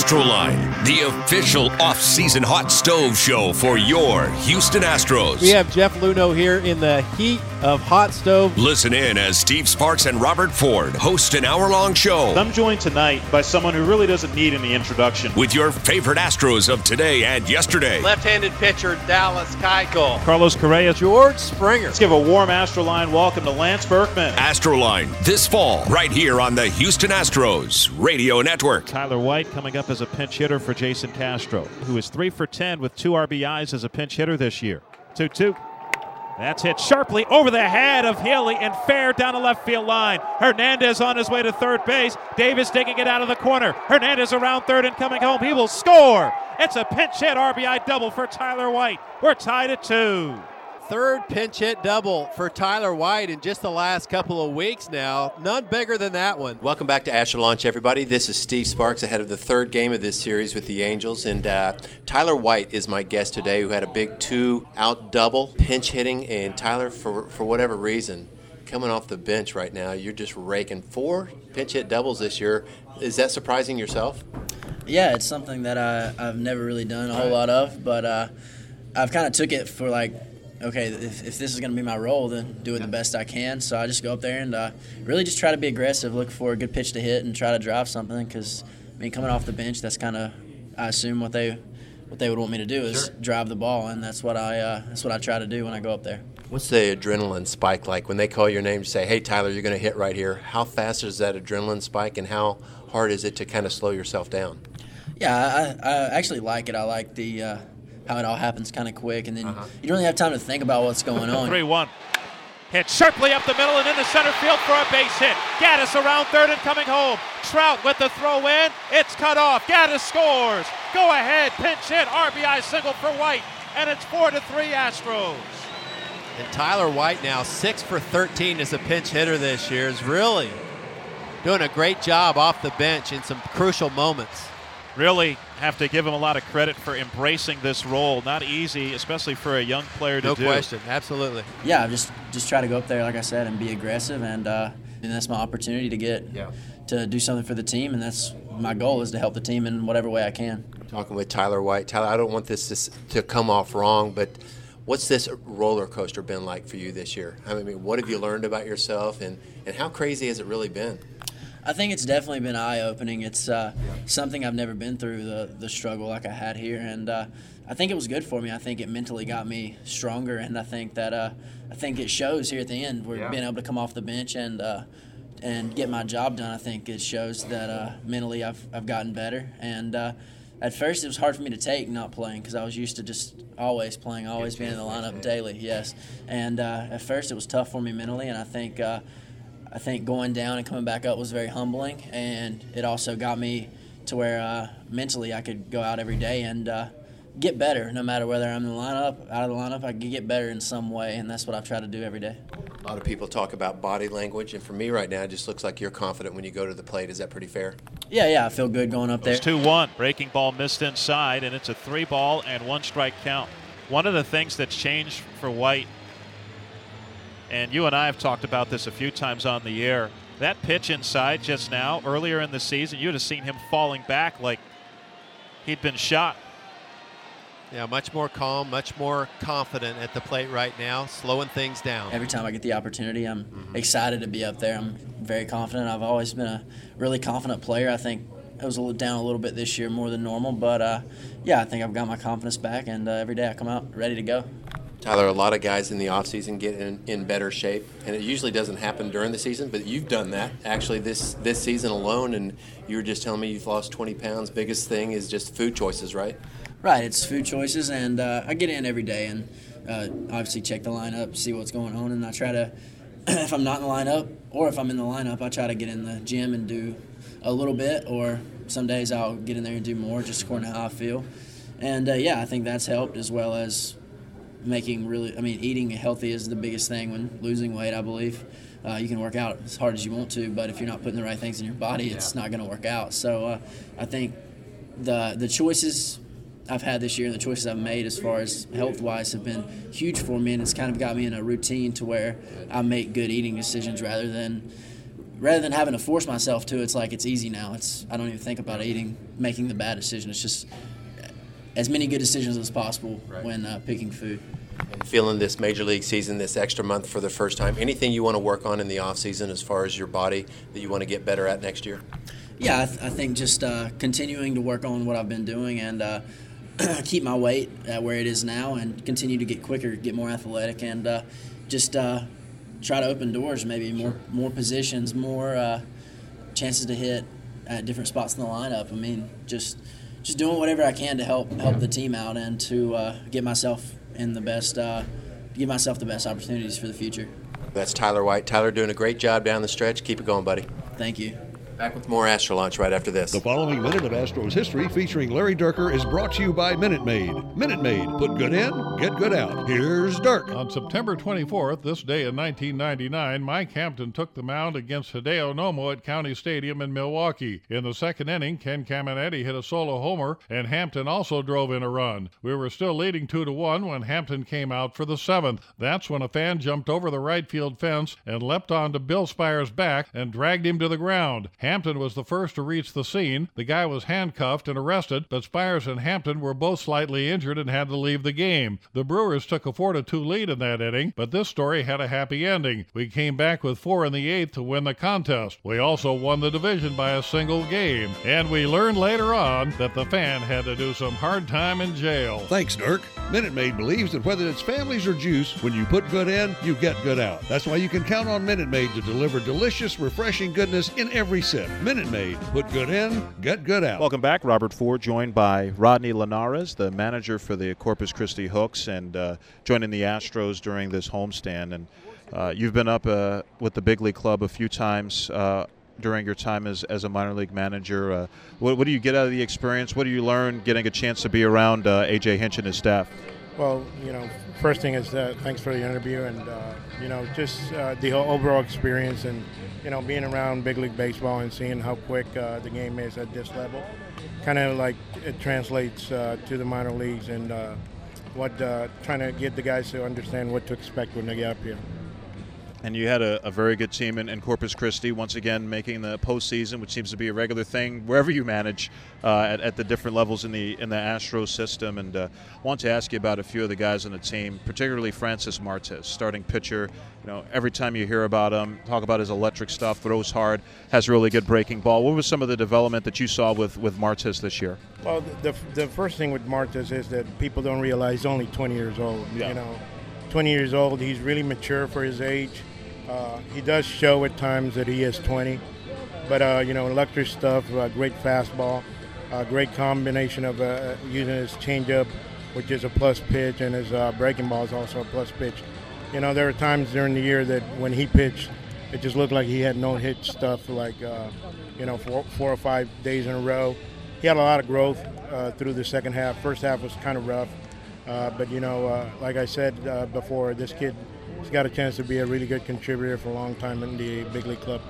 Astroline, the official off-season hot stove show for your Houston Astros. We have Jeff Luhnow here in the heat of hot stove. Listen in as Steve Sparks and Robert Ford host an hour-long show. I'm joined tonight by someone who really doesn't need any introduction. With your favorite Astros of today and yesterday. Left-handed pitcher, Dallas Keuchel. Carlos Correa. George Springer. Let's give a warm Astroline welcome to Lance Berkman. Astroline, this fall, right here on the Houston Astros Radio Network. Tyler White coming up as a pinch hitter for Jason Castro, who is 3 for 10 with 2 RBIs as a pinch hitter this year. 2-2. That's hit sharply over the head of Healy and fair down the left field line. Hernandez on his way to third base. Davis digging it out of the corner. Hernandez around third and coming home. He will score. It's a pinch hit RBI double for Tyler White. We're tied at 2. Third pinch hit double for Tyler White in just the last couple of weeks now. None bigger than that one. Welcome back to Astro Launch, everybody. This is Steve Sparks ahead of the third game of this series with the Angels. And Tyler White is my guest today, who had a big 2-out double, pinch hitting. And Tyler, for whatever reason, coming off the bench right now, you're just raking 4 pinch hit doubles this year. Is that surprising yourself? Yeah, it's something that I've never really done a whole lot of. But I've kind of took it for okay, if this is going to be my role, then do it the best I can. So I just go up there and really just try to be aggressive, look for a good pitch to hit, and try to drive something. Because coming off the bench, that's kind of, I assume what they would want me to do is drive the ball, and that's what I try to do when I go up there. What's the adrenaline spike like when they call your name to say, "Hey, Tyler, you're going to hit right here"? How fast is that adrenaline spike, and how hard is it to kind of slow yourself down? Yeah, I actually like it. I like the how it all happens kind of quick, and then you don't really have time to think about what's going on. 3-1. Hit sharply up the middle and into center field for a base hit. Gaddis around third and coming home. Trout with the throw in. It's cut off. Gaddis scores. Go ahead. Pinch hit. RBI single for White. And it's 4-3 Astros. And Tyler White now 6 for 13 as a pinch hitter this year, is really doing a great job off the bench in some crucial moments. Really have to give him a lot of credit for embracing this role. Not easy, especially for a young player to do. No question, absolutely. Yeah, just try to go up there, like I said, and be aggressive, and that's my opportunity to do something for the team, and that's my goal, is to help the team in whatever way I can. Talking with Tyler White. Tyler, I don't want this to come off wrong, but what's this roller coaster been like for you this year? I mean, what have you learned about yourself, and how crazy has it really been? I think it's definitely been eye-opening. It's something I've never been through, the struggle like I had here, and I think it was good for me. I think it mentally got me stronger, and I think that it shows here at the end. We're being able to come off the bench and get my job done. I think it shows that mentally I've gotten better. And at first it was hard for me to take not playing, because I was used to just always playing, always being in the lineup daily. Yes, and at first it was tough for me mentally, and I think going down and coming back up was very humbling, and it also got me to where mentally I could go out every day and get better. No matter whether I'm in the lineup, out of the lineup, I could get better in some way, and that's what I've tried to do every day. A lot of people talk about body language, and for me right now, it just looks like you're confident when you go to the plate. Is that pretty fair? Yeah, I feel good going up there. It's 2-1. Breaking ball missed inside, and it's a 3-ball and 1-strike count. One of the things that's changed for White, and you and I have talked about this a few times on the air, that pitch inside just now, earlier in the season, you would have seen him falling back like he'd been shot. Yeah, much more calm, much more confident at the plate right now, slowing things down. Every time I get the opportunity, I'm excited to be up there. I'm very confident. I've always been a really confident player. I think I was down a little bit this year, more than normal, but I think I've got my confidence back, and every day I come out ready to go. Tyler, a lot of guys in the offseason get in better shape, and it usually doesn't happen during the season, but you've done that actually this season alone, and you were just telling me you've lost 20 pounds. Biggest thing is just food choices, right? Right, it's food choices, and I get in every day and obviously check the lineup, see what's going on, and I try to, if I'm not in the lineup or if I'm in the lineup, I try to get in the gym and do a little bit, or some days I'll get in there and do more just according to how I feel. And, I think that's helped, as well as eating healthy is the biggest thing when losing weight, I believe. You can work out as hard as you want to, but if you're not putting the right things in your body, it's not going to work out. So I think the choices I've had this year and the choices I've made as far as health-wise have been huge for me, and it's kind of got me in a routine to where I make good eating decisions rather than rather than having to force myself to, it's like it's easy now. I don't even think about eating, making the bad decision. It's just as many good decisions as possible when picking food. And feeling this major league season, this extra month for the first time, anything you want to work on in the off season as far as your body that you want to get better at next year? Yeah, I think just continuing to work on what I've been doing and keep my weight at where it is now and continue to get quicker, get more athletic, and just try to open doors, maybe more positions, more chances to hit at different spots in the lineup. I mean, just doing whatever I can to help the team out and to give myself the best opportunities for the future. That's Tyler White. Tyler doing a great job down the stretch. Keep it going, buddy. Thank you. Back with more Astro Launch right after this. The following minute of Astros history featuring Larry Dierker is brought to you by Minute Maid. Minute Maid, put good in, get good out. Here's Dirk. On September 24th, this day in 1999, Mike Hampton took the mound against Hideo Nomo at County Stadium in Milwaukee. In the second inning, Ken Caminetti hit a solo homer, and Hampton also drove in a run. We were still leading 2-1 when Hampton came out for the seventh. That's when a fan jumped over the right field fence and leapt onto Bill Spire's back and dragged him to the ground. Hampton was the first to reach the scene. The guy was handcuffed and arrested, but Spires and Hampton were both slightly injured and had to leave the game. The Brewers took a 4-2 lead in that inning, but this story had a happy ending. We came back with 4 in the 8th to win the contest. We also won the division by a single game, and we learned later on that the fan had to do some hard time in jail. Thanks, Dirk. Minute Maid believes that whether it's families or juice, when you put good in, you get good out. That's why you can count on Minute Maid to deliver delicious, refreshing goodness in every sip. Minute Maid, put good in, get good out. Welcome back. Robert Ford joined by Rodney Linares, the manager for the Corpus Christi Hooks, and joining the Astros during this homestand. And you've been up with the big league club a few times during your time as a minor league manager. What do you get out of the experience? What do you learn getting a chance to be around A.J. Hinch and his staff? Well, first thing is thanks for the interview and, just the whole overall experience and, being around big league baseball and seeing how quick the game is at this level. Kind of like it translates to the minor leagues and trying to get the guys to understand what to expect when they get up here. And you had a very good team in Corpus Christi, once again making the postseason, which seems to be a regular thing wherever you manage at the different levels in the Astros system. And I want to ask you about a few of the guys on the team, particularly Francis Martes, starting pitcher. Every time you hear about him, talk about his electric stuff, throws hard, has really good breaking ball. What was some of the development that you saw with Martes this year? Well, the first thing with Martes is that people don't realize he's only 20 years old. Yeah. 20 years old, he's really mature for his age. He does show at times that he is 20, but electric stuff, great fastball, great combination of using his changeup, which is a plus pitch, and his breaking ball is also a plus pitch. There were times during the year that when he pitched, it just looked like he had no hit stuff, like 4 or 5 days in a row. He had a lot of growth through the second half. First half was kind of rough, but like I said before, this kid. He's got a chance to be a really good contributor for a long time in the big league club.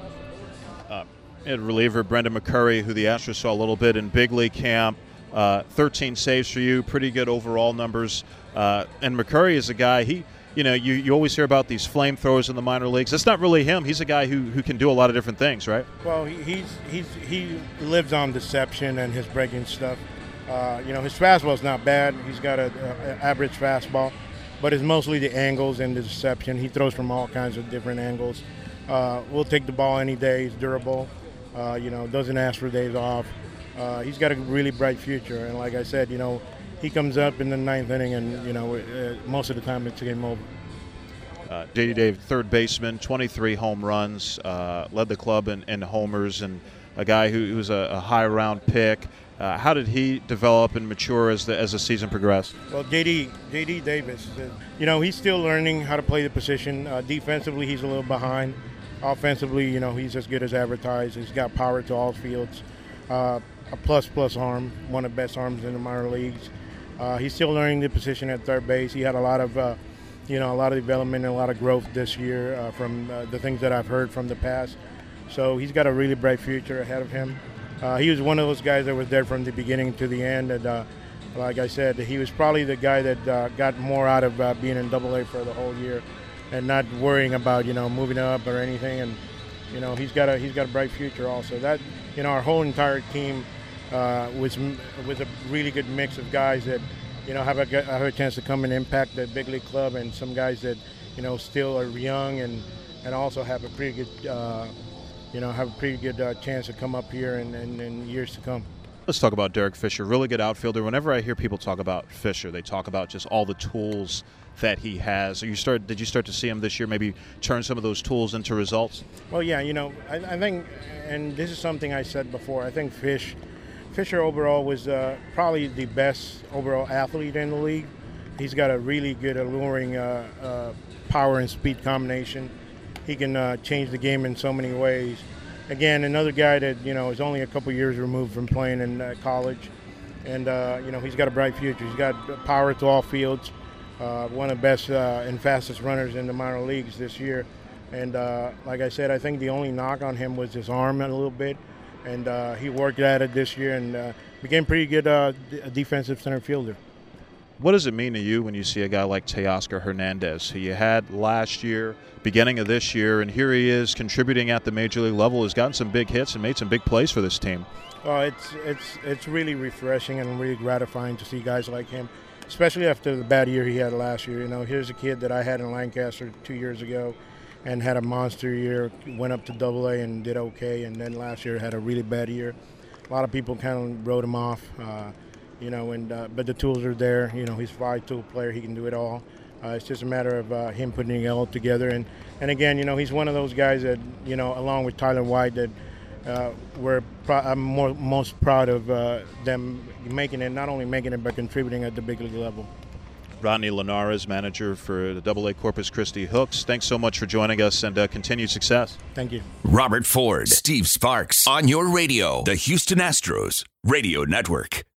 Reliever Brendan McCurry, who the Astros saw a little bit in big league camp, 13 saves for you, pretty good overall numbers. And McCurry is a guy, you always hear about these flamethrowers in the minor leagues. That's not really him. He's a guy who can do a lot of different things, right? Well, he lives on deception and his breaking stuff. His fastball is not bad. He's got an average fastball. But it's mostly the angles and the deception. He throws from all kinds of different angles. We'll take the ball any day. He's durable. Doesn't ask for days off. He's got a really bright future. And like I said, he comes up in the ninth inning, and most of the time it's game over. J.D. Dave, third baseman, 23 home runs, led the club in homers, and a guy who was a high round pick. How did he develop and mature as the season progressed? Well, J.D. Davis, he's still learning how to play the position. Defensively, he's a little behind. Offensively, he's as good as advertised. He's got power to all fields. A plus arm, one of the best arms in the minor leagues. He's still learning the position at third base. He had a lot of development and a lot of growth this year from the things that I've heard from the past. So he's got a really bright future ahead of him. He was one of those guys that was there from the beginning to the end. And like I said, he was probably the guy that got more out of being in AA for the whole year and not worrying about, moving up or anything. And, You know, he's got a bright future also. That, you know, our whole entire team was a really good mix of guys that, you know, have a chance to come and impact the big league club, and some guys that, you know, still are young and also have a pretty good chance to come up here in years to come. Let's talk about Derek Fisher, really good outfielder. Whenever I hear people talk about Fisher, they talk about just all the tools that he has. Did you start to see him this year maybe turn some of those tools into results? Well, yeah, you know, I think, and this is something I said before, I think Fisher overall was probably the best overall athlete in the league. He's got a really good, alluring power and speed combination. He can change the game in so many ways. Again, another guy that, you know, is only a couple years removed from playing in college, and you know, he's got a bright future. He's got power to all fields. One of the best and fastest runners in the minor leagues this year. And like I said, I think the only knock on him was his arm a little bit, and he worked at it this year and became pretty good defensive center fielder. What does it mean to you when you see a guy like Teoscar Hernandez, who you had last year, beginning of this year, and here he is contributing at the major league level, has gotten some big hits and made some big plays for this team? It's really refreshing and really gratifying to see guys like him, especially after the bad year he had last year. You know, here's a kid that I had in Lancaster 2 years ago and had a monster year, went up to AA and did okay, and then last year had a really bad year. A lot of people kind of wrote him off. You know, but the tools are there. You know, he's a 5-tool player. He can do it all. It's just a matter of him putting it all together. And again, you know, he's one of those guys that, you know, along with Tyler White, that I'm most proud of them making it, not only making it, but contributing at the big league level. Rodney Linares, manager for the AA Corpus Christi Hooks. Thanks so much for joining us, and continued success. Thank you. Robert Ford, Steve Sparks, on your radio, the Houston Astros Radio Network.